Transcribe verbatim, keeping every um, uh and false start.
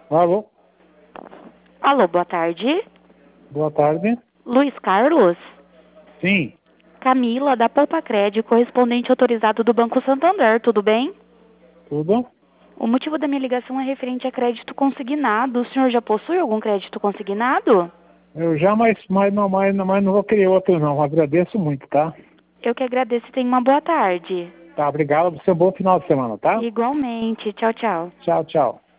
Alô? Alô, boa tarde. Boa tarde. Luiz Carlos? Sim. Camila, da Poupa Crédito, correspondente autorizado do Banco Santander, tudo bem? Tudo? O motivo da minha ligação é referente a crédito consignado. O senhor já possui algum crédito consignado? Eu já, mas, mas, não, mas, mas não vou querer outro não. Agradeço muito, tá? Eu que agradeço e tenha uma boa tarde. Tá, obrigado. Você um bom final de semana, tá? Igualmente. Tchau, tchau. Tchau, tchau.